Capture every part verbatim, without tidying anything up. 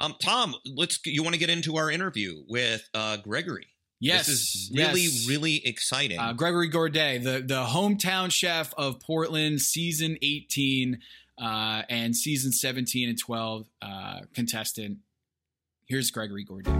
Um, Tom, let's. You want to get into our interview with uh, Gregory? Yes, this is really, yes. really exciting. Uh, Gregory Gourdet, the the hometown chef of Portland, season eighteen uh, and season seventeen and twelve uh, contestant. Here's Gregory Gourdet.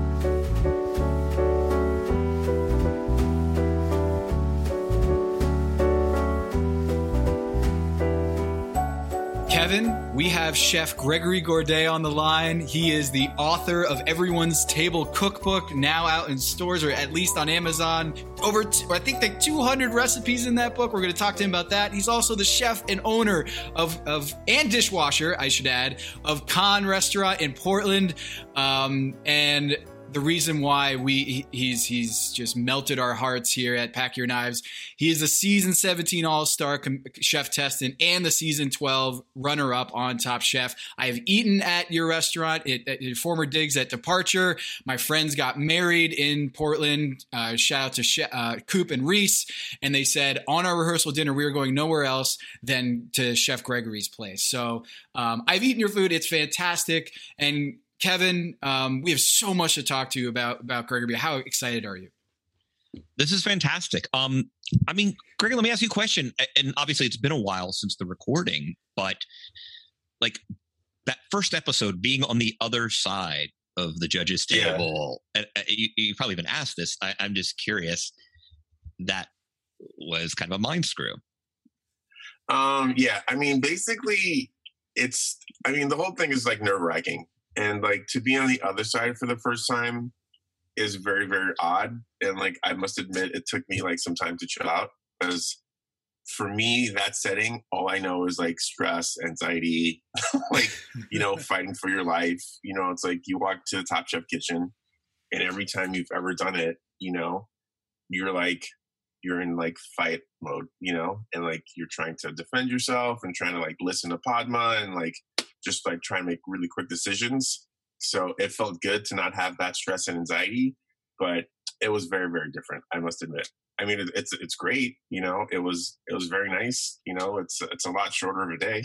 Kevin, we have Chef Gregory Gourdet on the line. He is the author of Everyone's Table Cookbook, now out in stores or at least on Amazon. Over, t- I think, like two hundred recipes in that book. We're going to talk to him about that. He's also the chef and owner of, of and dishwasher, I should add, of Khan Restaurant in Portland. Um, and the reason why we he's he's just melted our hearts here at Pack Your Knives. He is a season seventeen All-Star com- Chef Teston and the season twelve runner-up on Top Chef. I have eaten at your restaurant, at, at your former digs at Departure. My friends got married in Portland. Uh, shout out to Chef, uh, Coop and Reese. And they said on our rehearsal dinner, we were going nowhere else than to Chef Gregory's place. So um, I've eaten your food. It's fantastic. And Kevin, um, we have so much to talk to you about, about Gregory. How excited are you? This is fantastic. Um, I mean, Gregory, let me ask you a question. And obviously it's been a while since the recording, but like that first episode being on the other side of the judges table, yeah. uh, you, you probably even asked this. I, I'm just curious. That was kind of a mind screw. Um, yeah. I mean, basically it's, I mean, the whole thing is like nerve wracking. And like to be on the other side for the first time is very, very odd. And like, I must admit, it took me like some time to chill out because for me, that setting, all I know is like stress, anxiety, like, you know, fighting for your life. You know, it's like you walk to the Top Chef kitchen and every time you've ever done it, you know, you're like, you're in like fight mode, you know, and like you're trying to defend yourself and trying to like listen to Padma and like, just like trying to make really quick decisions. So it felt good to not have that stress and anxiety, but it was very, very different, I must admit. I mean, it, it's it's great, you know, it was it was very nice, you know, it's it's a lot shorter of a day.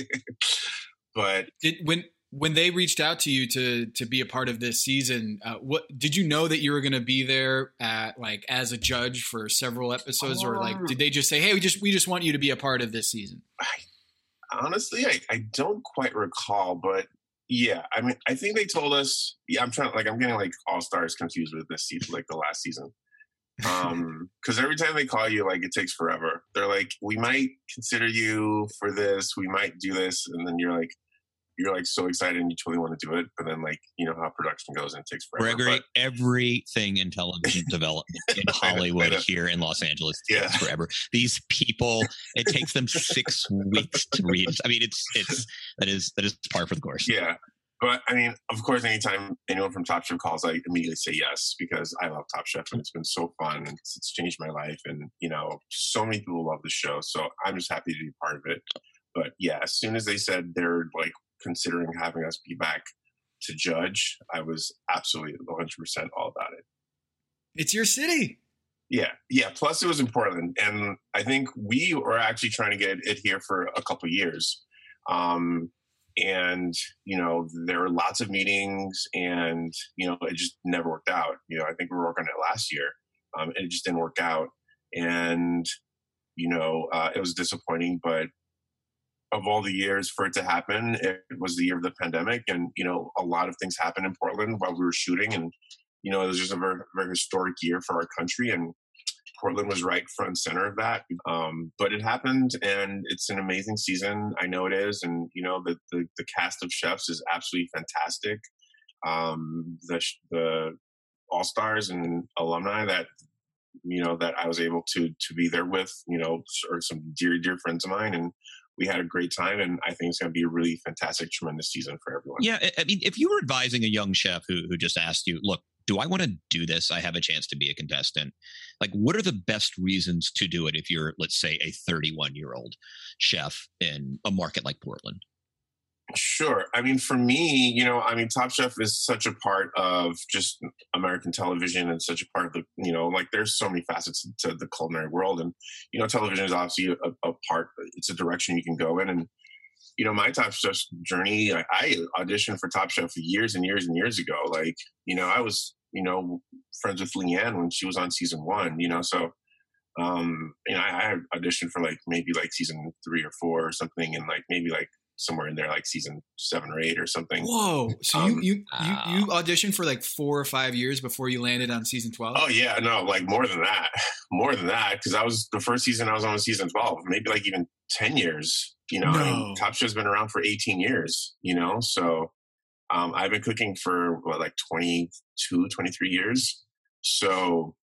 But did, when when they reached out to you to to be a part of this season, uh, what did you know that you were going to be there at like as a judge for several episodes, or like did they just say, hey, we just we just want you to be a part of this season? I, Honestly, I, I don't quite recall, but yeah, I mean, I think they told us, yeah, I'm trying, like, I'm getting like All Stars confused with this season, like the last season. Um, cause every time they call you, like, it takes forever. They're like, we might consider you for this, we might do this. And then you're like, you're like so excited and you totally want to do it. But then like, you know how production goes and it takes forever. Gregory, but, everything in television development in Hollywood here in Los Angeles takes yeah. forever. These people, it takes them six weeks to read. I mean, it's, it's, that is, that is par for the course. Yeah. But I mean, of course, anytime anyone from Top Chef calls, I immediately say yes, because I love Top Chef and it's been so fun and it's, it's changed my life. And, you know, so many people love the show. So I'm just happy to be part of it. But yeah, as soon as they said they're like, considering having us be back to judge, I was absolutely one hundred percent all about it. It's your city. Yeah. Yeah. Plus it was in Portland. And I think we were actually trying to get it here for a couple of years. Um, and, you know, there were lots of meetings and, you know, it just never worked out. You know, I think we were working on it last year um, and it just didn't work out. And, you know, uh, it was disappointing, but of all the years for it to happen, it was the year of the pandemic. And, you know, a lot of things happened in Portland while we were shooting. And, you know, it was just a very, very historic year for our country. And Portland was right front and center of that. Um, but it happened and it's an amazing season. I know it is. And, you know, the, the, the cast of chefs is absolutely fantastic. Um, the, the all-stars and alumni that, you know, that I was able to, to be there with, you know, are some dear, dear friends of mine. And we had a great time, and I think it's going to be a really fantastic, tremendous season for everyone. Yeah, I mean, if you were advising a young chef who who just asked you, look, do I want to do this? I have a chance to be a contestant. Like, what are the best reasons to do it if you're, let's say, a thirty-one-year-old chef in a market like Portland? Sure. I mean, for me, you know, I mean, Top Chef is such a part of just American television and such a part of the, you know, like there's so many facets to the culinary world. And, you know, television is obviously a, a part, it's a direction you can go in. And you know, my Top Chef journey, I, I auditioned for Top Chef years and years and years ago. Like, you know, I was, you know, friends with Leanne when she was on season one, you know, so, um, you know, I, I auditioned for like maybe like season three or four or something, and like maybe like somewhere in there, like season seven or eight or something. Whoa. So um, you, you, you, you auditioned for like four or five years before you landed on season twelve? Oh yeah, no, like more than that, more than that. Cause I was the first season I was on season twelve, maybe like even ten years, you know, No. I mean, Top Chef's been around for eighteen years, you know? So, um, I've been cooking for what, like twenty-two, twenty-three years. So,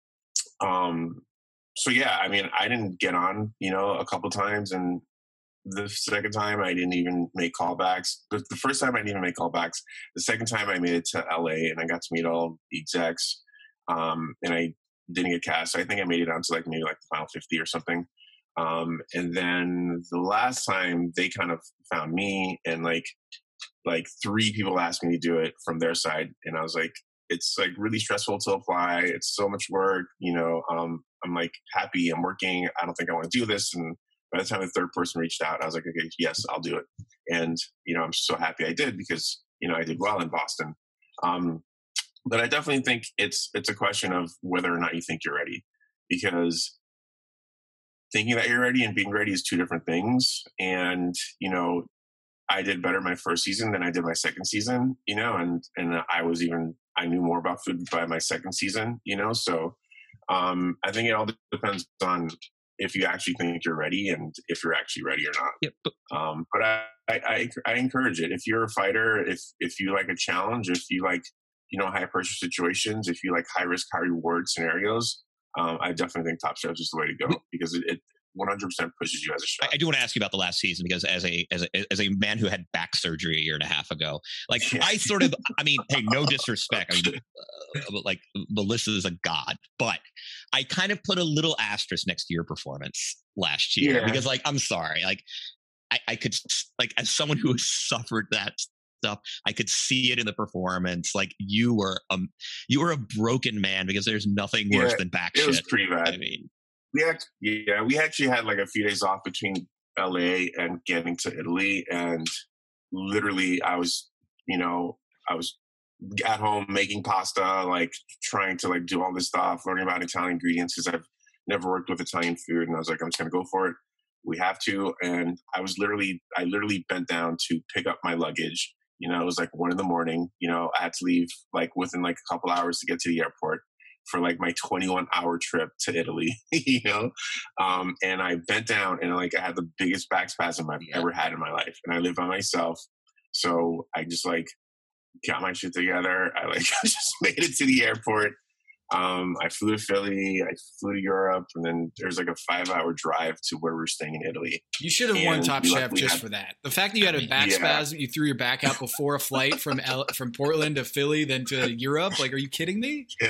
um, so yeah, I mean, I didn't get on, you know, a couple times, and the second time I didn't even make callbacks. But the first time I didn't even make callbacks. The second time I made it to L A and I got to meet all the execs. Um, and I didn't get cast. I think I made it down to like maybe like the final fifty or something. Um, and then the last time they kind of found me, and like, like three people asked me to do it from their side. And I was like, it's like really stressful to apply. It's so much work, you know, um, I'm like happy I'm working. I don't think I want to do this. And by the time the third person reached out, I was like, okay, yes, I'll do it. And, you know, I'm so happy I did, because, you know, I did well in Boston. Um, but I definitely think it's, it's a question of whether or not you think you're ready, because thinking that you're ready and being ready is two different things. And, you know, I did better my first season than I did my second season, you know, and, and I was even, I knew more about food by my second season, you know, so um, I think it all depends on if you actually think you're ready and if you're actually ready or not. Yeah, but, um, but I, I, I encourage it. If you're a fighter, if, if you like a challenge, if you like, you know, high pressure situations, if you like high risk, high reward scenarios, um, I definitely think Top Chef is the way to go, because it, it one hundred percent pushes you as a chef. I, I do want to ask you about the last season, because as a as a as a man who had back surgery a year and a half ago, like yeah. I sort of, I mean, hey, no disrespect, I mean, uh, like Melissa is a god, but I kind of put a little asterisk next to your performance last year, yeah. because, like, I'm sorry, like I, I could, like, as someone who has suffered that stuff, I could see it in the performance. Like, you were um, you were a broken man, because there's nothing worse yeah, than back it shit. It was pretty bad. I mean. We act, yeah, we actually had like a few days off between L A and getting to Italy, and literally I was, you know, I was at home making pasta, like trying to like do all this stuff, learning about Italian ingredients, because I've never worked with Italian food, and I was like, I'm just gonna go for it. We have to, and I was literally, I literally bent down to pick up my luggage. You know, it was like one in the morning. You know, I had to leave like within like a couple hours to get to the airport for like my twenty-one hour trip to Italy, you know? Um, and I bent down, and like I had the biggest back spasm I've yeah. ever had in my life. And I live by myself. So I just like got my shit together. I like just made it to the airport. Um, I flew to Philly, I flew to Europe, and then there's like a five hour drive to where we're staying in Italy. You should have and won Top Chef just had, for that. The fact that you had a back yeah. spasm, you threw your back out before a flight from L- from Portland to Philly, then to Europe. Like, are you kidding me? Yeah.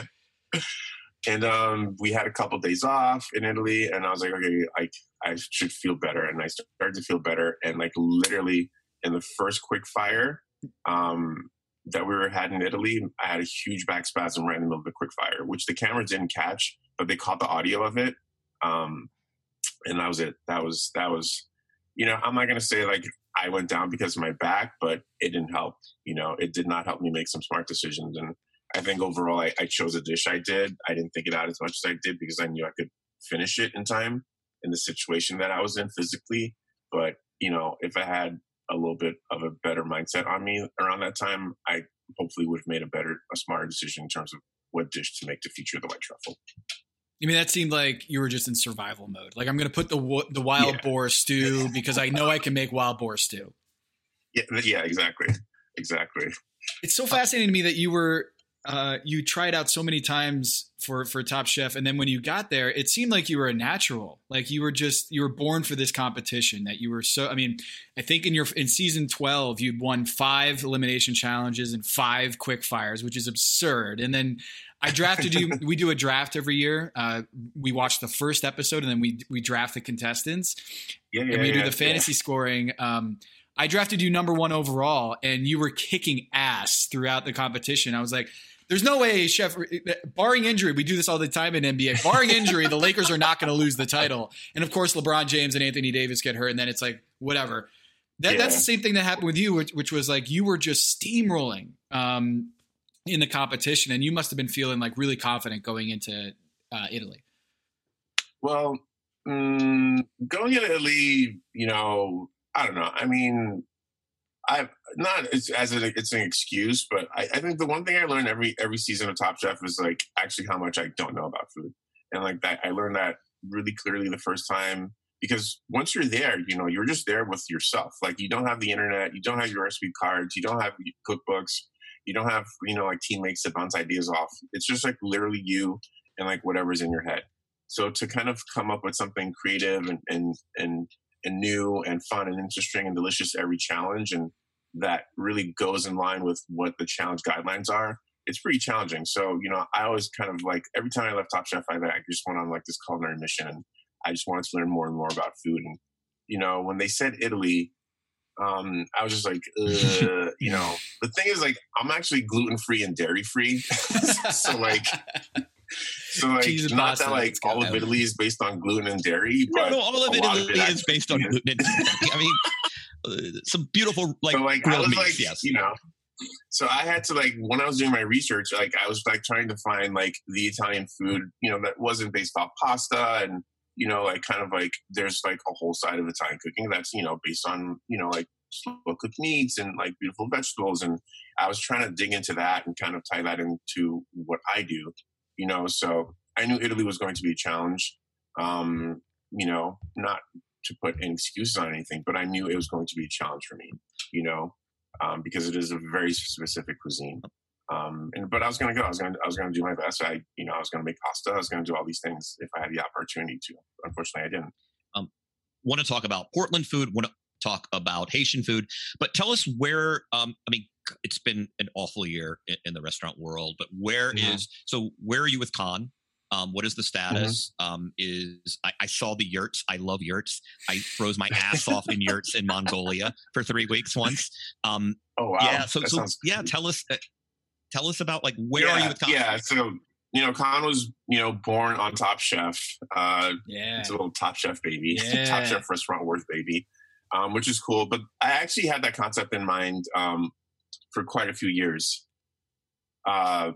And um, we had a couple of days off in Italy, and I was like, okay, I I should feel better, and I started to feel better, and like literally in the first quick fire um, that we were had in Italy, I had a huge back spasm right in the middle of the quick fire, which the cameras didn't catch, but they caught the audio of it, um, and that was it. That was that was, you know, I'm not gonna say like I went down because of my back, but it didn't help. You know, it did not help me make some smart decisions. And I think overall, I, I chose a dish I did. I didn't think it out as much as I did, because I knew I could finish it in time in the situation that I was in physically. But, you know, if I had a little bit of a better mindset on me around that time, I hopefully would have made a better, a smarter decision in terms of what dish to make to feature the white truffle. I mean, that seemed like you were just in survival mode. Like, I'm going to put the the wild yeah. boar stew because I know I can make wild boar stew. Yeah, yeah, exactly. Exactly. It's so fascinating to me that you were, uh, you tried out so many times for, for Top Chef. And then when you got there, it seemed like you were a natural, like you were just, you were born for this competition, that you were so, I mean, I think in your, in season twelve, you'd won five elimination challenges and five quick fires, which is absurd. And then I drafted you. We do a draft every year. Uh, we watch the first episode and then we, we draft the contestants yeah, yeah, and we yeah, do the fantasy yeah. scoring. Um, I drafted you number one overall, and you were kicking ass throughout the competition. I was like, there's no way, Chef, barring injury, we do this all the time in N B A, barring injury, the Lakers are not going to lose the title. And of course, LeBron James and Anthony Davis get hurt, and then it's like, whatever. That, Yeah. That's the same thing that happened with you, which, which was like you were just steamrolling um, in the competition, and you must have been feeling like really confident going into uh, Italy. Well, mm, going into Italy, you know, I don't know. I mean, I've not as, as an, it's an excuse, but I, I think the one thing I learned every every season of Top Chef is like actually how much I don't know about food, and like that I learned that really clearly the first time. Because once you're there, you know, you're just there with yourself. Like you don't have the internet, you don't have your recipe cards, you don't have cookbooks, you don't have, you know, like teammates to bounce ideas off. It's just like literally you and like whatever's in your head. So to kind of come up with something creative and and and, and new and fun and interesting and delicious every challenge, and that really goes in line with what the challenge guidelines are, it's pretty challenging. So, you know, I always kind of like every time I left Top Chef, I, I just went on like this culinary mission, and I just wanted to learn more and more about food. And, you know, when they said Italy, um, I was just like, uh, you know, the thing is like, I'm actually gluten-free and dairy-free. so like, so like, Cheese and not pasta, that like it's got all of that. Italy is based on gluten and dairy, but No, no, all of a it lot is, of it is actually based on is. gluten. and dairy. I mean, uh, some beautiful like, so like I grilled was meats. like, Yes. you know, so I had to like when I was doing my research, like I was like trying to find like the Italian food, you know, that wasn't based off pasta, and you know, like kind of like there's like a whole side of Italian cooking that's, you know, based on, you know, like slow cooked meats and like beautiful vegetables. And I was trying to dig into that and kind of tie that into what I do, you know. So I knew Italy was going to be a challenge, um, you know, not to put any excuses on anything, but I knew it was going to be a challenge for me, you know, um, because it is a very specific cuisine. Um, and, but I was going to go, I was going to, I was going to do my best. I, you know, I was going to make pasta. I was going to do all these things if I had the opportunity to. Unfortunately, I didn't. Um, want to talk about Portland food, want to talk about Haitian food, but tell us where, um, I mean, it's been an awful year in, in the restaurant world, but where mm-hmm. is, so where are you with Khan? Um, what is the status? Mm-hmm. Um, is I, I saw the yurts. I love yurts. I froze my ass off in yurts in Mongolia for three weeks once. Um, oh wow! Yeah. So, that so yeah. Crazy. Tell us, uh, tell us about like where yeah, are you with Khan? Yeah. So you know, Khan was you know born on Top Chef. Uh, yeah. It's a little Top Chef baby. Yeah. Top Chef restaurant worth baby, um, which is cool. But I actually had that concept in mind um, for quite a few years. Uh,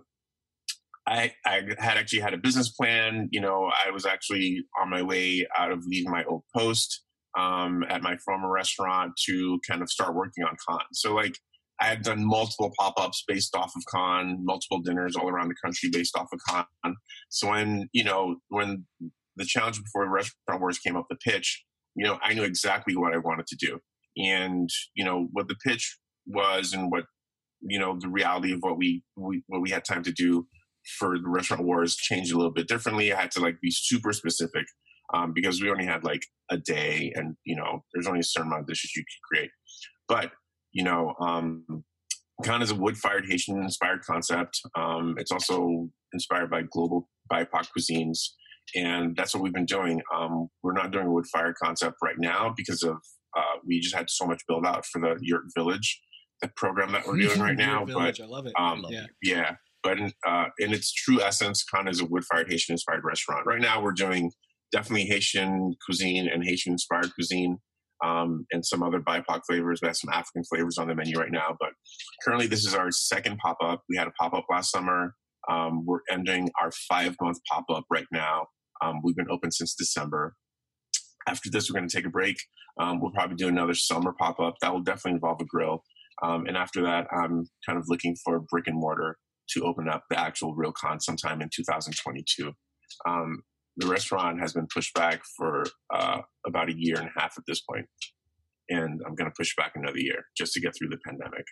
I, I had actually had a business plan. You know, I was actually on my way out of leaving my old post um, at my former restaurant to kind of start working on Khan. So like I had done multiple pop-ups based off of Khan, multiple dinners all around the country based off of Khan. So when, you know, when the challenge before the Restaurant Wars came up, the pitch, you know, I knew exactly what I wanted to do. And, you know, what the pitch was and what, you know, the reality of what we, we what we had time to do for the Restaurant Wars changed a little bit differently. I had to like be super specific um, because we only had like a day, and you know, there's only a certain amount of dishes you could create. But you know, um, Khan is a wood-fired Haitian-inspired concept. Um, it's also inspired by global B I P O C cuisines, and that's what we've been doing. Um, we're not doing a wood-fired concept right now because of uh, we just had so much build out for the Yurt Village, the program that we're doing right now. Village, but I love it. Um, yeah. yeah. But in, uh, in its true essence, Khan is a wood-fired Haitian-inspired restaurant. Right now, we're doing definitely Haitian cuisine and Haitian-inspired cuisine, um, and some other B I P O C flavors. We have some African flavors on the menu right now. But currently, this is our second pop-up. We had a pop-up last summer. Um, we're ending our five-month pop-up right now. Um, we've been open since December. After this, we're going to take a break. Um, we'll probably do another summer pop-up. That will definitely involve a grill. Um, and after that, I'm kind of looking for brick and mortar to open up the actual real Khan sometime in two thousand twenty-two. Um, the restaurant has been pushed back for uh, about a year and a half at this point, and I'm going to push back another year just to get through the pandemic.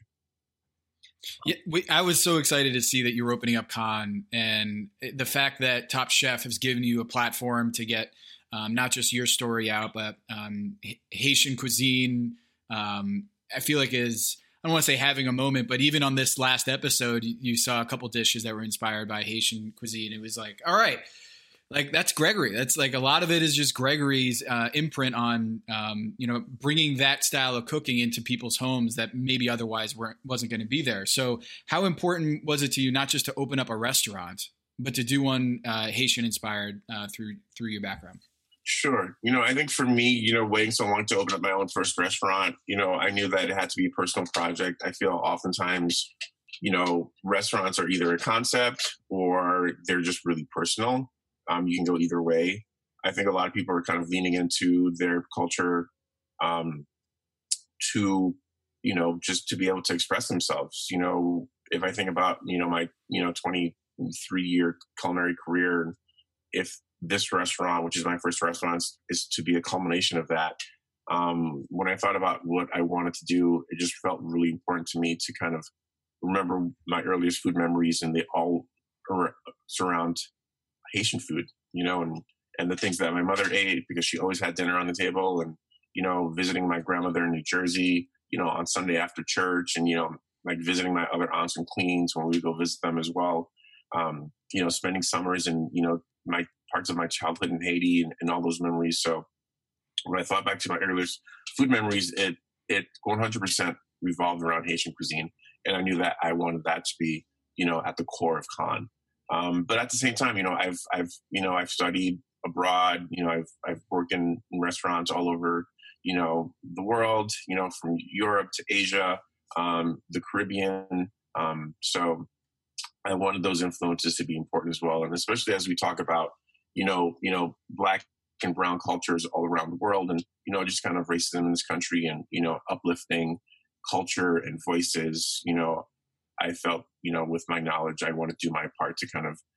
Yeah, we, I was so excited to see that you were opening up Khan, and the fact that Top Chef has given you a platform to get um, not just your story out, but um, Haitian cuisine. Um, I feel like is. I don't want to say having a moment, but even on this last episode, you saw a couple dishes that were inspired by Haitian cuisine. It was like, all right, like that's Gregory. That's like a lot of it is just Gregory's uh, imprint on, um, you know, bringing that style of cooking into people's homes that maybe otherwise weren't, wasn't going to be there. So how important was it to you, not just to open up a restaurant, but to do one uh, Haitian inspired uh, through, through your background? Sure. You know, I think for me, you know, waiting so long to open up my own first restaurant, you know, I knew that it had to be a personal project. I feel oftentimes, you know, restaurants are either a concept or they're just really personal. Um, you can go either way. I think a lot of people are kind of leaning into their culture um, to, you know, just to be able to express themselves. You know, if I think about, you know, my, you know, twenty-three year culinary career, if this restaurant, which is my first restaurant, is to be a culmination of that. Um, when I thought about what I wanted to do, it just felt really important to me to kind of remember my earliest food memories, and they all surround Haitian food, you know, and, and the things that my mother ate because she always had dinner on the table, and, you know, visiting my grandmother in New Jersey, you know, on Sunday after church, and, you know, like visiting my other aunts in Queens when we go visit them as well. Um, you know, spending summers in, you know, my parts of my childhood in Haiti, and, and all those memories. So when I thought back to my earliest food memories, it it one hundred percent revolved around Haitian cuisine. And I knew that I wanted that to be, you know, at the core of Khan. Um, but at the same time, you know, I've, I've, you know, I've studied abroad, you know, I've, I've worked in, in restaurants all over, you know, the world, you know, from Europe to Asia, um, the Caribbean. Um, so I wanted those influences to be important as well. And especially as we talk about, you know, you know, Black and brown cultures all around the world, and, you know, just kind of racism in this country, and, you know, uplifting culture and voices, you know, I felt, you know, with my knowledge, I want to do my part to kind of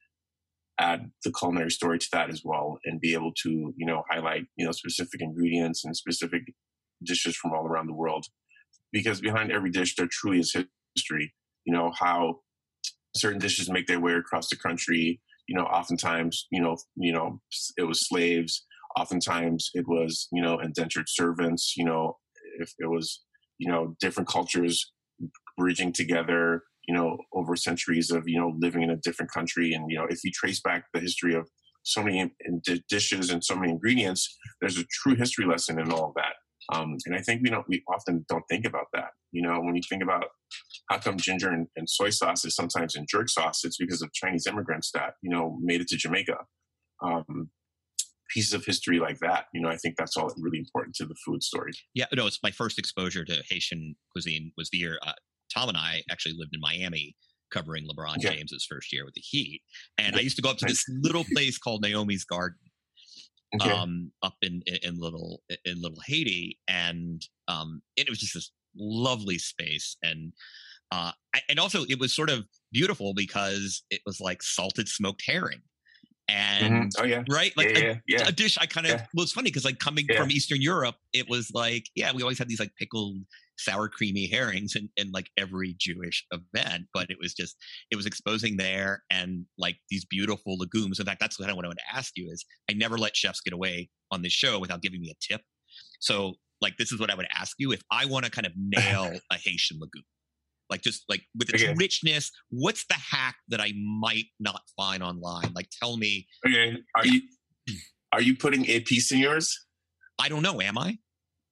add the culinary story to that as well, and be able to, you know, highlight, you know, specific ingredients and specific dishes from all around the world. Because behind every dish, there truly is history, you know, how certain dishes make their way across the country. You know, oftentimes, you know, you know, it was slaves. Oftentimes it was, you know, indentured servants. You know, if it was, you know, different cultures bridging together, you know, over centuries of, you know, living in a different country. And, you know, if you trace back the history of so many in, in dishes and so many ingredients, there's a true history lesson in all of that. Um, and I think we don't, we often don't think about that. You know, when you think about how come ginger and, and soy sauce is sometimes in jerk sauce, it's because of Chinese immigrants that, you know, made it to Jamaica. Um, pieces of history like that, you know, I think that's all really important to the food story. Yeah, no, it's my first exposure to Haitian cuisine was the year uh, Tom and I actually lived in Miami covering LeBron Okay. James's first year with the Heat. And I used to go up to this little place called Naomi's Garden. Okay. Um, up in, in in little in little Haiti, and um, it was just this lovely space, and uh, I, and also it was sort of beautiful because it was like salted smoked herring, and Mm-hmm. Oh yeah, right, like yeah, a, yeah, yeah. a dish I kind of Yeah. well, it's funny because like coming Yeah. from Eastern Europe, it was like yeah, we always had these like pickled sour creamy herrings in, in like every Jewish event, but it was just it was exposing there and like these beautiful legumes. In fact, that's what I wanted to ask you is I never let chefs get away on this show without giving me a tip. So like this is what I would ask you if I want to kind of nail a Haitian legume, like just like with its Okay. richness. What's the hack that I might not find online? Like tell me. Okay, are Yeah. you are you putting épices in yours? I don't know. Am I?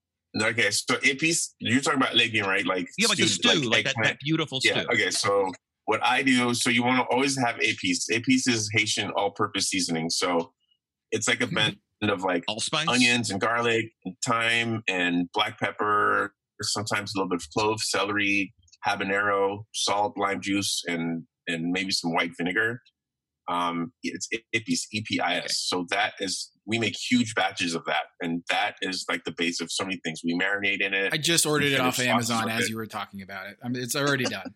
Okay, so épices, you're talking about legume, right? Like Yeah, like the stewed- stew, like, that, eggplant. that beautiful Yeah. stew. Okay. So what I do, so you want to always have épices. Épices is Haitian all-purpose seasoning. So it's like a blend of like Allspice. onions and garlic and thyme and black pepper, sometimes a little bit of clove, celery, habanero, salt, lime juice, and and maybe some white vinegar. Um, it's épices, E P I S. Okay. So that is, we make huge batches of that, and that is like the base of so many things. We marinate in it. I just ordered it off Finish Amazon sauces with as it. you were talking about it. I mean, it's already done.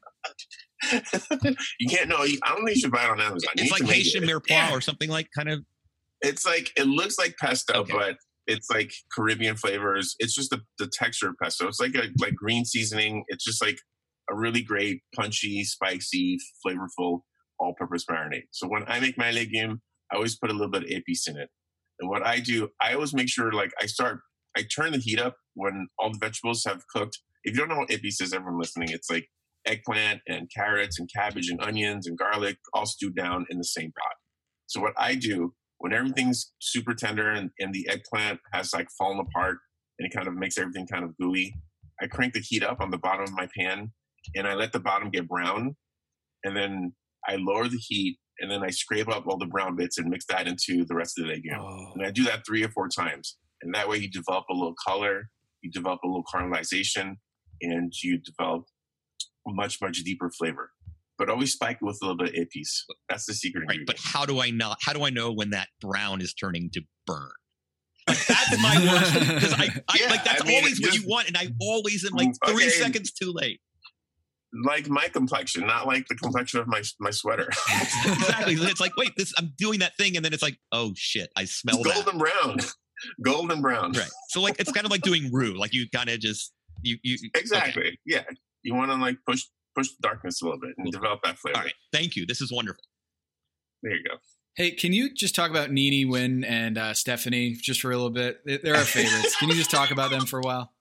You can't know. I don't think you should buy it on Amazon. You It's need like to make Haitian it. mirepoix Yeah. or something like kind of. It's like it looks like pesto, Okay. but it's like Caribbean flavors. It's just the, the texture of pesto. It's like a like green seasoning. It's just like a really great, punchy, spicy, flavorful, all-purpose marinade. So when I make my legume, I always put a little bit of épices in it. And what I do, I always make sure like I start, I turn the heat up when all the vegetables have cooked. If you don't know what épices is, everyone listening, it's like eggplant and carrots and cabbage and onions and garlic all stewed down in the same pot. So what I do when everything's super tender and, and the eggplant has like fallen apart and it kind of makes everything kind of gooey, I crank the heat up on the bottom of my pan and I let the bottom get brown. And then I lower the heat and then I scrape up all the brown bits and mix that into the rest of the legume. Oh. And I do that three or four times. And that way you develop a little color, you develop a little caramelization, and you develop a much, much deeper flavor. But always spike it with a little bit of épices. That's the secret Right, ingredient. but how do I not? How do I know when that brown is turning to burn? Like, that's my worst because I, I Yeah, like that's I mean, always what just- you want, and I always am like three Okay. seconds too late. Like my complexion, not like the complexion of my my sweater. Exactly. It's like, wait, this I'm doing that thing, and then it's like, oh shit, I smell It's that. golden brown. Golden brown. Right. So like, it's kind of like doing roux. Like you kind of just you you Exactly. okay. Yeah. You want to like push push the darkness a little bit and develop that flavor. All right. Thank you. This is wonderful. There you go. Hey, can you just talk about Nini, Win, and uh, Stephanie just for a little bit? They're our favorites. Can you just talk about them for a while?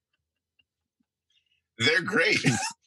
They're great.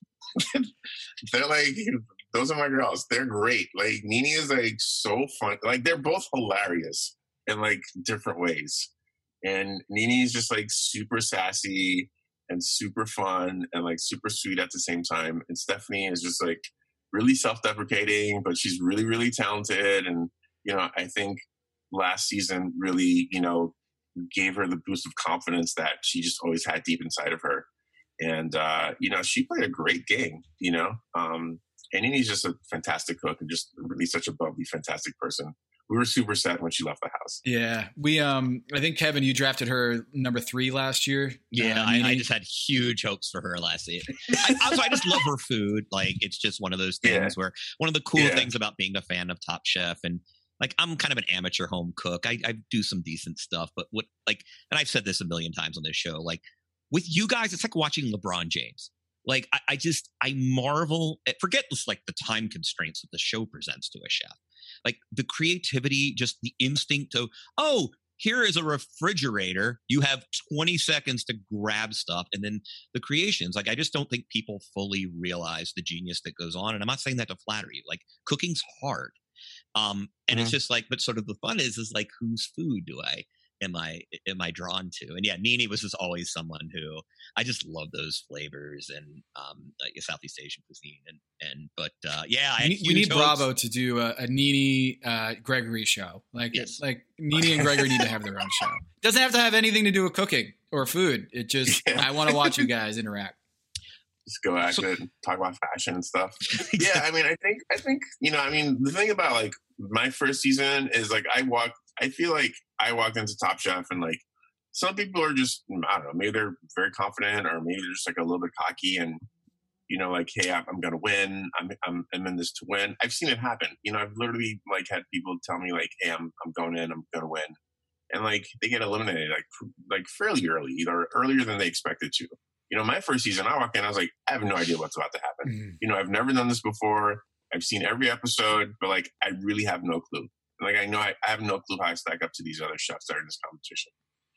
They're like, those are my girls. They're great. Like Nini is like so fun. Like they're both hilarious in like different ways. And Nini is just like super sassy and super fun and like super sweet at the same time. And Stephanie is just like really self-deprecating, but she's really, really talented. And, you know, I think last season really, you know, gave her the boost of confidence that she just always had deep inside of her. And, uh, you know, she played a great game, you know, um, and Nini's just a fantastic cook and just really such a bubbly, fantastic person. We were super sad when she left the house. Yeah, we. Um, I think Kevin, you drafted her number three last year. Yeah, uh, I, I Nini. just had huge hopes for her last season. I, also, I just love her food. Like, it's just one of those things Yeah. where one of the cool Yeah. things about being a fan of Top Chef, and like, I'm kind of an amateur home cook. I, I do some decent stuff, but what, like, and I've said this a million times on this show, like, with you guys, it's like watching LeBron James. Like, I, I just, I marvel at, forget this, like, the time constraints that the show presents to a chef. Like, the creativity, just the instinct to, oh, here is a refrigerator. You have twenty seconds to grab stuff. And then the creations, like, I just don't think people fully realize the genius that goes on. And I'm not saying that to flatter you. Like, cooking's hard. Um, and Mhm. it's just like, but sort of the fun is, is like, whose food do I, am I, am I drawn to? And yeah, Nini was just always someone who I just love those flavors and, um, like Southeast Asian cuisine. And, and, but, uh, yeah, I We had need, we huge need hopes. Bravo to do a, a Nini uh, Gregory show. Like, Yes. like Nini and Gregory need to have their own show. It doesn't have to have anything to do with cooking or food. It just, Yeah. I want to watch you guys interact. Just go at So- it and talk about fashion and stuff. Yeah, I mean, I think, I think, you know, I mean, the thing about like my first season is like I walked, I feel like I walked into Top Chef and like some people are just, I don't know, maybe they're very confident or maybe they're just like a little bit cocky and, you know, like, hey, I'm, I'm going to win. I'm, I'm, I'm in this to win. I've seen it happen. You know, I've literally like had people tell me like, hey, I'm, I'm going in, I'm going to win. And like, they get eliminated like, like fairly early, either earlier than they expected to. You know, my first season, I walked in, I was like, I have no idea what's about to happen. Mm. You know, I've never done this before. I've seen every episode, but like, I really have no clue. Like, I know I, I have no clue how I stack up to these other chefs that are in this competition.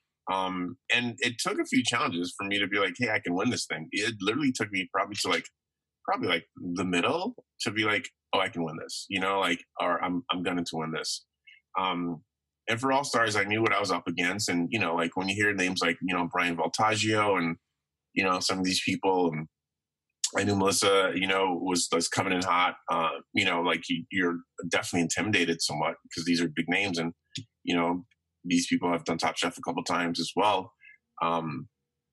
Um, and it took a few challenges for me to be like, hey, I can win this thing. It literally took me probably to like, probably like the middle to be like, oh, I can win this, you know, like, or I'm, I'm going to win this. Um, and for All Stars, I knew what I was up against. And, you know, like when you hear names like, you know, Brian Voltaggio and, you know, some of these people, and I knew Melissa, you know, was, was coming in hot. Uh, you know, like you, you're definitely intimidated somewhat because these are big names, and you know, these people have done Top Chef a couple times as well. Um,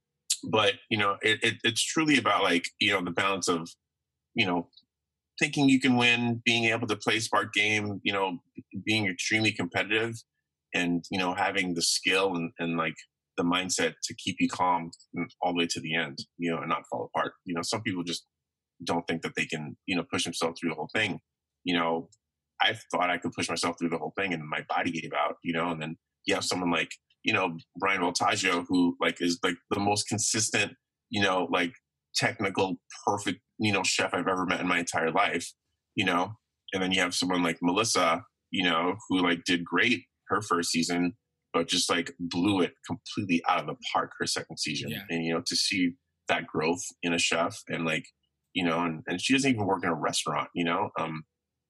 but you know, it, it, it's truly about like, you know, the balance of, you know, thinking you can win, being able to play smart game, you know, being extremely competitive, and you know, having the skill and, and like the mindset to keep you calm all the way to the end, you know, and not fall apart. You know, some people just don't think that they can, you know, push themselves through the whole thing. You know, I thought I could push myself through the whole thing and my body gave out, you know, and then you have someone like, you know, Brian Voltaggio, who like is like the most consistent, you know, like technical, perfect, you know, chef I've ever met in my entire life, you know, and then you have someone like Melissa, you know, who like did great her first season, but just like blew it completely out of the park her second season. Yeah. And, you know, to see that growth in a chef and like, you know, and, and she doesn't even work in a restaurant, you know, um,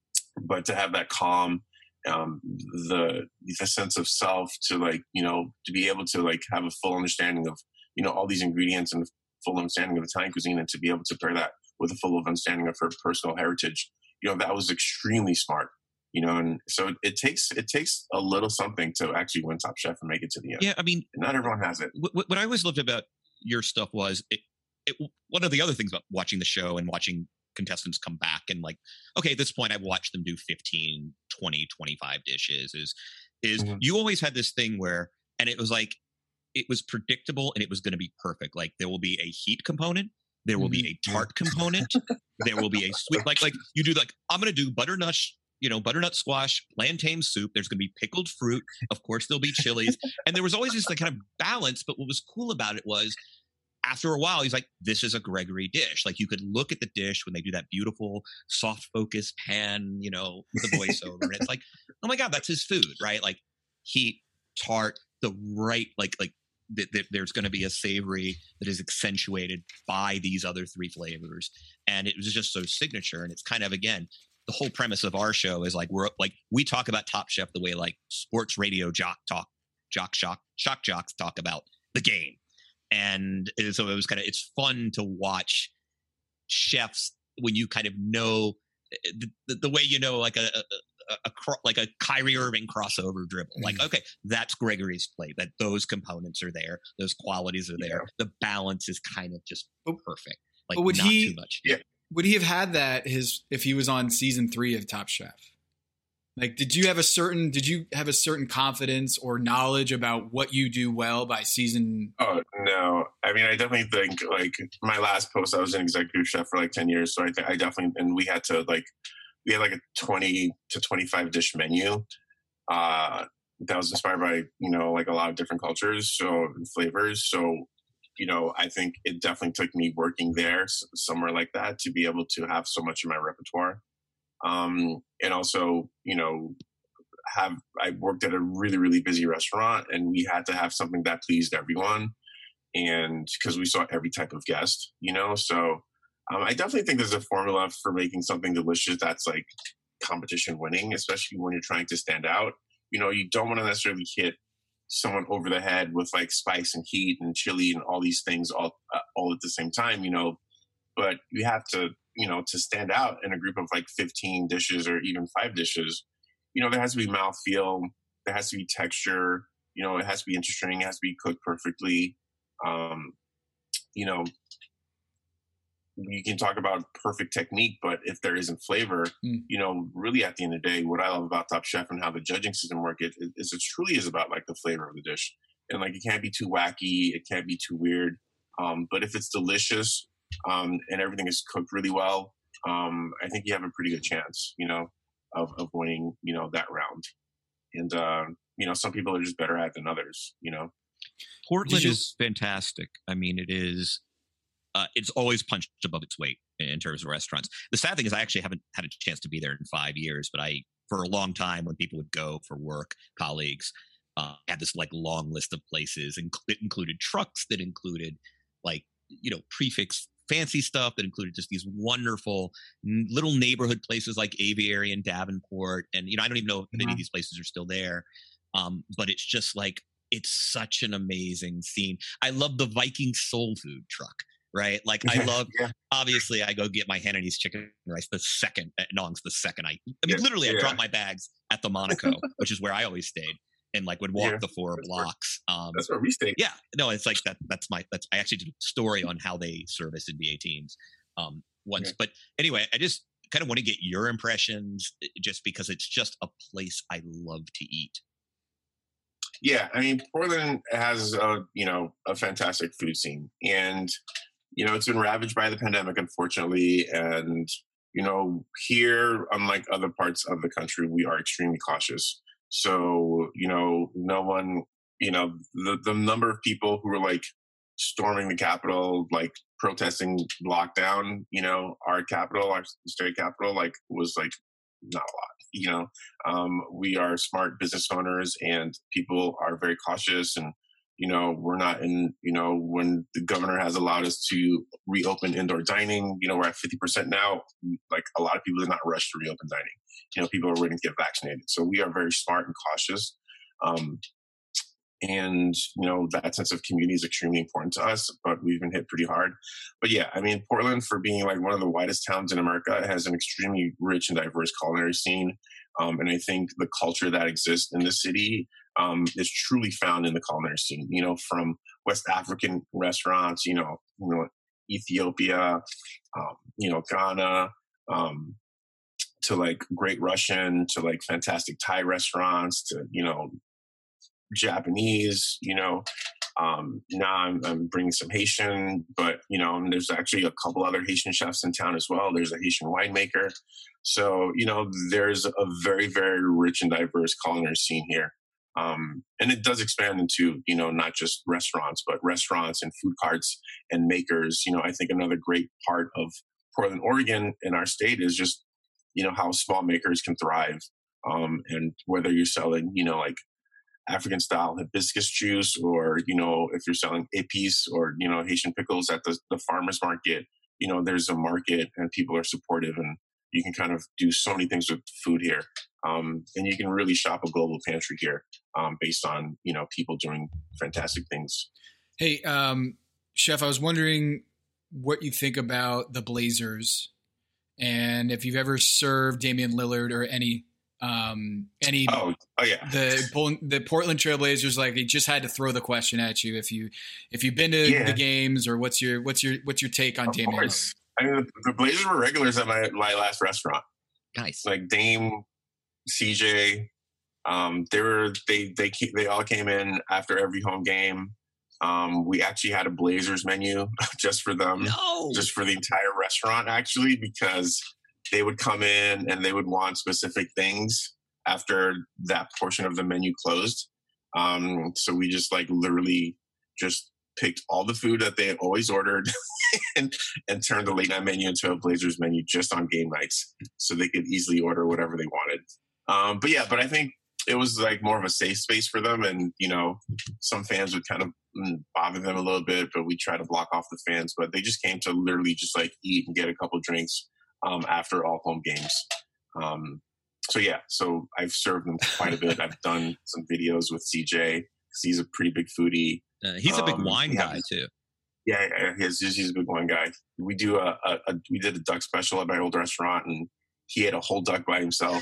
but to have that calm, um, the, the sense of self to like, you know, to be able to like have a full understanding of, you know, all these ingredients and full understanding of Italian cuisine, and to be able to pair that with a full understanding of her personal heritage, you know, that was extremely smart. you know, and so it, it takes it takes a little something to actually win Top Chef and make it to the end. Yeah, I mean, and not everyone has it. What, what I always loved about your stuff was it, it. One of the other things about watching the show and watching contestants come back and like, okay, at this point I've watched them do fifteen, twenty, twenty-five dishes is is mm-hmm. you always had this thing where, and it was like, it was predictable and it was going to be perfect. Like there will be a heat component, there will mm-hmm. be a tart component, there will be a sweet, like, like you do like, I'm going to do butternut, you know, butternut squash, plantain soup. There's going to be pickled fruit. Of course there'll be chilies. And there was always this like kind of balance. But what was cool about it was after a while, he's like, this is a Gregory dish. Like you could look at the dish when they do that beautiful soft focus pan, you know, with the voiceover. And it's like, oh my God, that's his food, right? Like heat, tart, the right, like, like th- th- there's going to be a savory that is accentuated by these other three flavors. And it was just so signature. And it's kind of, again, the whole premise of our show is like, we're like, we talk about Top Chef the way like sports radio jock talk, jock shock, shock jocks talk about the game. And so it was kind of, it's fun to watch chefs when you kind of know the, the, the way, you know, like a, a, a, a like a Kyrie Irving crossover dribble, mm-hmm. like, okay, that's Gregory's plate, that those components are there. Those qualities are there. Yeah. The balance is kind of just perfect. Like but would not he, too much. Yeah. Would he have had that his, if he was on season three of Top Chef? Like, did you have a certain, did you have a certain confidence or knowledge about what you do well by season? Oh, no. I mean, I definitely think like my last post, I was an executive chef for like ten years. So I think I definitely, and we had to like, we had like a twenty to twenty-five dish menu uh, that was inspired by, you know, like a lot of different cultures, so flavors. So, you know, I think it definitely took me working there somewhere like that to be able to have so much in my repertoire. Um, and also, you know, have, I worked at a really, really busy restaurant and we had to have something that pleased everyone. And because we saw every type of guest, you know, so um, I definitely think there's a formula for making something delicious that's like competition winning, especially when you're trying to stand out. You know, you don't want to necessarily hit someone over the head with like spice and heat and chili and all these things all, uh, all at the same time, you know, but you have to, you know, to stand out in a group of like fifteen dishes or even five dishes, you know, there has to be mouthfeel, there has to be texture, you know, it has to be interesting, it has to be cooked perfectly. Um, you know, you can talk about perfect technique, but if there isn't flavor, mm. you know, really at the end of the day, what I love about Top Chef and how the judging system works it, is it truly is about like the flavor of the dish. And like, it can't be too wacky, it can't be too weird. Um, but if it's delicious, um, and everything is cooked really well, um, I think you have a pretty good chance, you know, of, of winning, you know, that round. And, uh, you know, some people are just better at it than others, you know. Portland you- is fantastic. I mean, it is, uh, it's always punched above its weight in terms of restaurants. The sad thing is I actually haven't had a chance to be there in five years, but I, for a long time when people would go for work, colleagues, uh, had this like long list of places, and it included trucks that included like, you know, prefix fancy stuff that included just these wonderful little neighborhood places like Aviary and Davenport. And, you know, I don't even know if mm-hmm. any of these places are still there. Um, but it's just like, it's such an amazing scene. I love the Viking soul food truck, right? Like I love, yeah. obviously I go get my Hannity's chicken rice the second at Nong's the second I, I mean, yeah. literally I yeah. dropped my bags at the Monaco, which is where I always stayed. And like would walk yeah, the four blocks. Um, that's where we stay. Yeah, no, it's like that. That's my. That's I actually did a story on how they service N B A teams um, once. Okay. But anyway, I just kind of want to get your impressions, just because it's just a place I love to eat. Yeah, I mean, Portland has a you know a fantastic food scene, and you know it's been ravaged by the pandemic, unfortunately, and you know here, unlike other parts of the country, we are extremely cautious. So, you know, no one, you know, the, the number of people who were like storming the Capitol, like protesting lockdown, you know, our capital, our state capital, like was like not a lot, you know. Um, we are smart business owners and people are very cautious and, you know, we're not in, you know, when the governor has allowed us to reopen indoor dining, you know, we're at fifty percent now. Like a lot of people are not rushed to reopen dining. You know, people are waiting to get vaccinated. So we are very smart and cautious. Um, And, you know, that sense of community is extremely important to us, but we've been hit pretty hard. But yeah, I mean, Portland, for being like one of the widest towns in America, has an extremely rich and diverse culinary scene. Um, and I think the culture that exists in the city um, is truly found in the culinary scene, you know, from West African restaurants, you know, you know, Ethiopia, um, you know, Ghana, um, to like Great Russian, to like fantastic Thai restaurants, to, you know, Japanese, you know, um, now I'm, I'm bringing some Haitian, but, you know, and there's actually a couple other Haitian chefs in town as well. There's a Haitian winemaker. So, you know, there's a very, very rich and diverse culinary scene here. Um, and it does expand into, you know, not just restaurants, but restaurants and food carts and makers. You know, I think another great part of Portland, Oregon in our state is just, you know, how small makers can thrive. Um, and whether you're selling, you know, like African style hibiscus juice, or, you know, if you're selling épis or, you know, Haitian pickles at the, the farmer's market, you know, there's a market and people are supportive, and you can kind of do so many things with food here. Um, and you can really shop a global pantry here um, based on, you know, people doing fantastic things. Hey, um, Chef, I was wondering what you think about the Blazers, and if you've ever served Damian Lillard or any um any oh oh yeah the the Portland Trailblazers. Like, they just had to throw the question at you if you if you've been to yeah. the games, or what's your what's your what's your take on of Damian course. Lillard? I mean, the, the Blazers were regulars at my my last restaurant. Nice. Like Dame, C J, um they were they they they all came in after every home game. Um we actually had a Blazers menu just for them. No. Just for the entire restaurant, actually, because they would come in and they would want specific things after that portion of the menu closed. Um, so we just like literally just picked all the food that they always ordered and, and turned the late night menu into a Blazers menu just on game nights, so they could easily order whatever they wanted. Um, but yeah, but I think it was like more of a safe space for them. And, you know, some fans would kind of bother them a little bit, but we try to block off the fans. But they just came to literally just like eat and get a couple drinks Um, after all home games. Um, so yeah, so I've served them quite a bit. I've done some videos with C J because he's a pretty big foodie. Uh, he's a big um, wine yeah, guy too. Yeah, yeah, he's, he's a big wine guy. We do a, a, a we did a duck special at my old restaurant, and he ate a whole duck by himself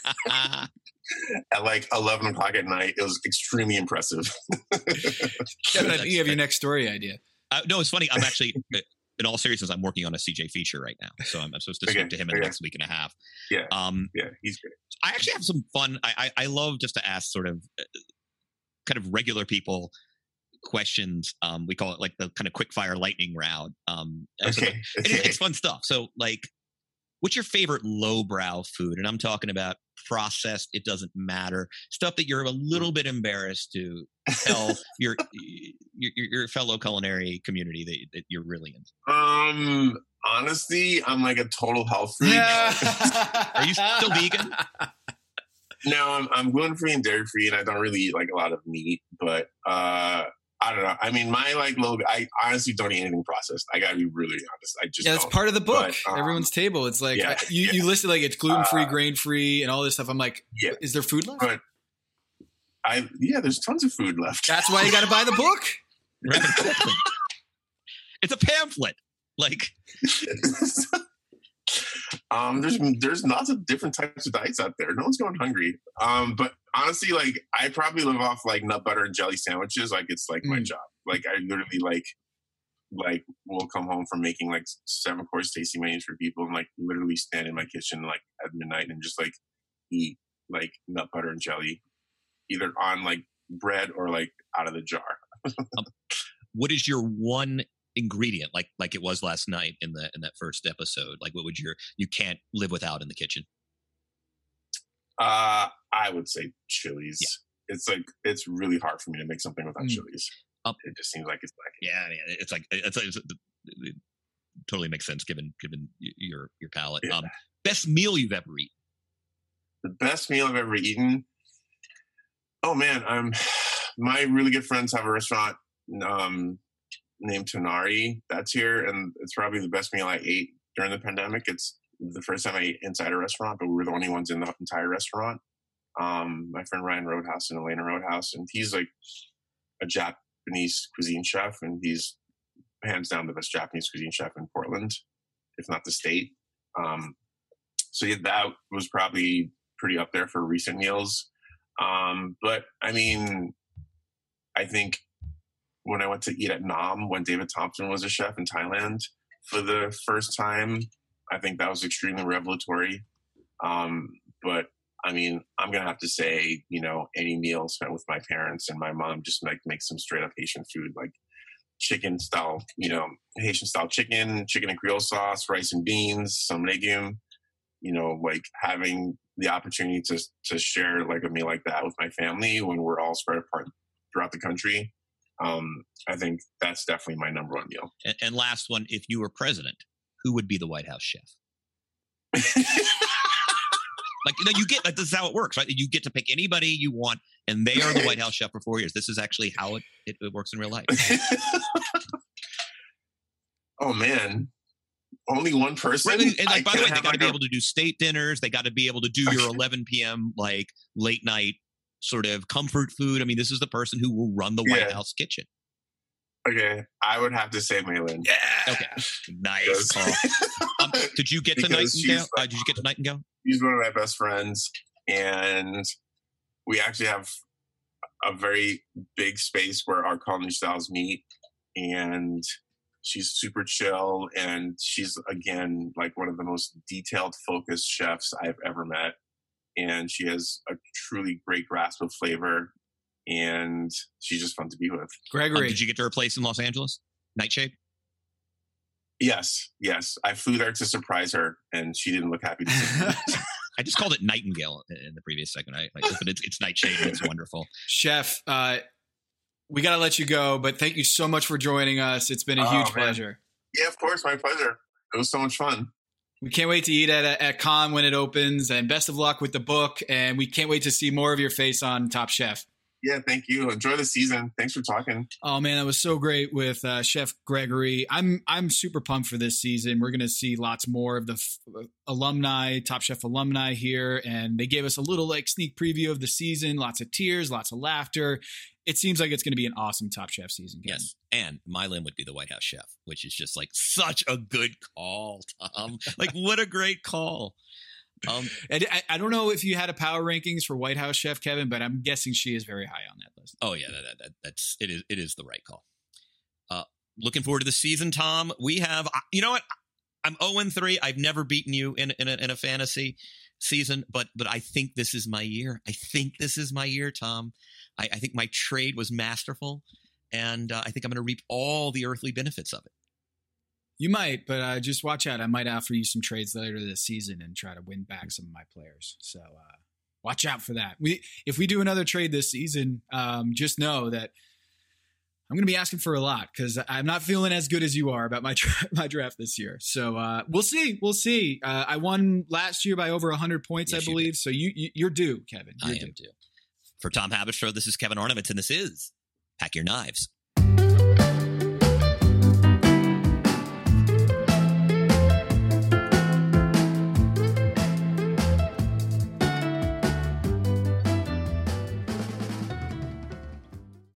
at like eleven o'clock at night. It was extremely impressive. Kevin, I think you have your next story idea. Uh, no, it's funny. I'm actually, in all seriousness, I'm working on a C J feature right now, so I'm, I'm supposed to okay, speak to him in okay. the next week and a half. Yeah, um, yeah, he's great. I actually have some fun. I, I, I love just to ask sort of uh, kind of regular people questions. Um, we call it like the kind of quick fire lightning round. Um, okay, so the, okay. it, it's fun stuff. So, like, what's your favorite lowbrow food? And I'm talking about processed. It doesn't matter. Stuff that you're a little bit embarrassed to tell your, your your fellow culinary community that, that you're really into. Um, honestly, I'm like a total health freak. Are you still vegan? No, I'm I'm gluten free and dairy free, and I don't really eat like a lot of meat. But uh, I don't know. I mean, my like little. I honestly don't eat anything processed. I gotta be really honest. I just yeah, that's don't. part of the book. But, um, Everyone's table. It's like yeah, I, you yeah. you listed like it's gluten free, uh, grain free, and all this stuff. I'm like, yeah. is there food left? But I yeah, there's tons of food left. That's why you got to buy the book. It's a pamphlet. Like, um, there's there's lots of different types of diets out there. No one's going hungry. Um, but honestly, like I probably live off like nut butter and jelly sandwiches. Like it's like mm. my job. Like I literally like like will come home from making like seven course tasting menus for people, and like literally stand in my kitchen like at midnight and just like eat like nut butter and jelly, either on like bread or like out of the jar. um, what is your one ingredient, like like it was last night in the in that first episode? Like, what would your you can't live without in the kitchen? Uh, I would say chilies. Yeah. It's like it's really hard for me to make something without mm. chilies. Um, it just seems like it's lacking. Yeah, I mean, it's like it's, it's, it's it totally makes sense given given your your palate. Yeah. Um, best meal you've ever eaten? The best meal I've ever eaten. Oh man, I'm. My really good friends have a restaurant um, named Tonari that's here, and it's probably the best meal I ate during the pandemic. It's the first time I ate inside a restaurant, but we were the only ones in the entire restaurant. Um, my friend Ryan Roadhouse and Elena Roadhouse, and he's like a Japanese cuisine chef, and he's hands down the best Japanese cuisine chef in Portland, if not the state. Um, so yeah, that was probably pretty up there for recent meals. Um, but I mean, I think when I went to eat at Nam, when David Thompson was a chef in Thailand for the first time, I think that was extremely revelatory. Um, but I mean, I'm going to have to say, you know, any meal spent with my parents and my mom just like make some straight up Haitian food, like chicken style, you know, Haitian style chicken, chicken and Creole sauce, rice and beans, some legume, you know, like having the opportunity to, to share like a meal like that with my family when we're all spread apart throughout the country. Um, I think that's definitely my number one meal. And, and last one, if you were president, who would be the White House chef? Like, you know, you get, like, this is how it works, right? You get to pick anybody you want, and they are the White House chef for four years. This is actually how it, it, it works in real life. Oh, man. Only one person? Right, and, like, I by the way, they got to like be a... able to do state dinners. They got to be able to do your eleven p.m., like, late night sort of comfort food. I mean, this is the person who will run the White yeah. House kitchen. Okay, I would have to say Maylin. Yeah. Okay. Nice call. um, did you get to Nightingale? Like, uh, did you get to Nightingale? She's one of my best friends, and we actually have a very big space where our culinary styles meet. And she's super chill, and she's again like one of the most detailed, focused chefs I've ever met. And she has a truly great grasp of flavor. And she's just fun to be with. Gregory. Um, did you get to her place in Los Angeles? Nightshade? Yes, yes. I flew there to surprise her, and she didn't look happy to see me. I just called it Nightingale in the previous segment, I, I, but it's, it's Nightshade, and it's wonderful. Chef, uh, we got to let you go, but thank you so much for joining us. It's been a oh, huge man. pleasure. Yeah, of course. My pleasure. It was so much fun. We can't wait to eat at, at Con when it opens, and best of luck with the book. And we can't wait to see more of your face on Top Chef. Yeah, thank you. Enjoy the season. Thanks for talking. Oh man, that was so great with uh, Chef Gregory. I'm I'm super pumped for this season. We're going to see lots more of the f- alumni, Top Chef alumni here, and they gave us a little like sneak preview of the season. Lots of tears, lots of laughter. It seems like it's going to be an awesome Top Chef season. Kevin. Yes, and Mylin would be the White House chef, which is just like such a good call, Tom. Like, what a great call. Um, and I, I don't know if you had a power rankings for White House chef, Kevin, but I'm guessing she is very high on that list. Oh yeah, that, that, that's it is it is the right call. Uh, looking forward to the season, Tom. We have, you know what? I'm oh and three. I've never beaten you in in a, in a fantasy season, but but I think this is my year. I think this is my year, Tom. I, I think my trade was masterful, and uh, I think I'm going to reap all the earthly benefits of it. You might, but uh, just watch out. I might offer you some trades later this season and try to win back some of my players. So uh, watch out for that. We, if we do another trade this season, um, just know that I'm going to be asking for a lot because I'm not feeling as good as you are about my tra- my draft this year. So uh, we'll see. We'll see. Uh, I won last year by over one hundred points, yes, I believe. You so you, you, you're due, Kevin. You're I due. am due. For Tom Haberstroh, this is Kevin Arnovitz, and this is Pack Your Knives.